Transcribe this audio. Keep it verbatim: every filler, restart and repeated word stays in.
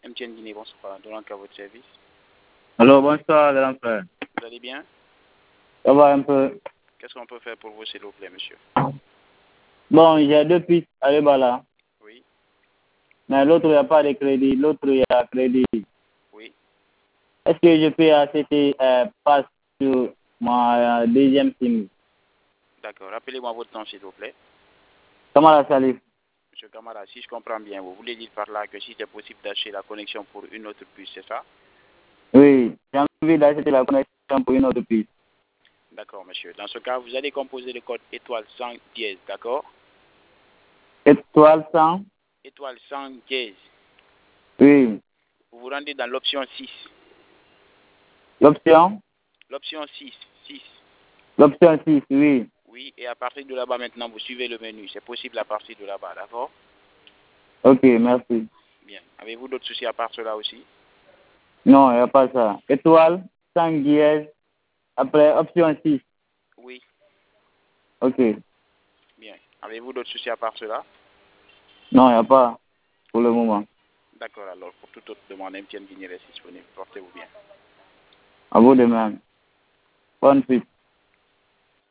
M T N Guinée, bonsoir. Donnant qu'à votre service. Alors, bonsoir, grand frère. Vous allez bien? Ça va un peu. Qu'est-ce qu'on peut faire pour vous, s'il vous plaît, monsieur? Bon, j'ai deux pistes à Lebala. Oui. Mais l'autre, il n'y a pas de crédit. L'autre, il y a crédit. Oui. Est-ce que je peux acheter euh, passe sur ma euh, deuxième SIM? D'accord. Rappelez-moi votre nom, s'il vous plaît. Kamara Salif. Monsieur Camara, si je comprends bien, vous voulez dire par là que si c'est possible d'acheter la connexion pour une autre puce, c'est ça? Oui, j'ai envie d'acheter la connexion pour une autre piste. D'accord, monsieur. Dans ce cas, vous allez composer le code étoile cent dièse, d'accord? Étoile cent? Étoile cent dièse. Oui. Vous vous rendez dans l'option six. L'option? L'option six. six. L'option six, oui. Oui, et à partir de là-bas, maintenant, vous suivez le menu. C'est possible à partir de là-bas, d'accord? Ok, merci. Bien. Avez-vous d'autres soucis à part cela aussi? Non, il n'y a pas ça. Étoile, cent dièse, après option six. Oui. Ok. Bien. Avez-vous d'autres soucis à part cela? Non, il n'y a pas pour le moment. D'accord, alors, pour toute autre demande, M T N Guinée reste disponible. Portez-vous bien. À vous de même. Bonne suite.